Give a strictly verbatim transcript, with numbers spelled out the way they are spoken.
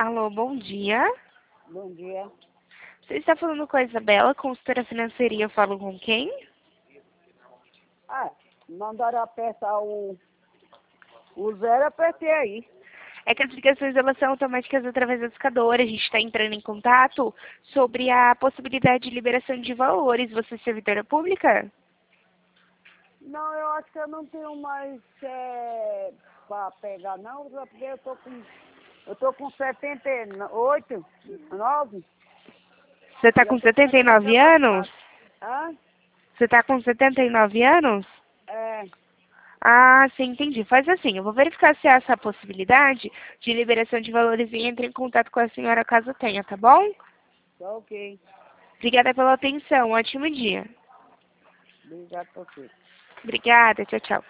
Alô, bom dia. Bom dia. Você está falando com a Isabela, consultora financeira, e eu falo com quem? Ah, mandaram apertar o, o zero, apertei aí. É que as ligações elas são automáticas através da discadora. A gente está entrando em contato sobre a possibilidade de liberação de valores. Você é servidora pública? Não, eu acho que eu não tenho mais é, para pegar não, só porque eu tô com. Eu tô com setenta e oito, nove. Você está E eu com tô setenta e querendo nove anos? avançar. Hã? Você está com setenta e nove anos? É, Ah, sim, entendi. Faz assim, eu vou verificar se há essa possibilidade de liberação de valores e entre em contato com a senhora caso tenha, tá bom? tá ok. Obrigada pela atenção. Ótimo dia. Obrigado por você. Obrigada. Tchau, tchau.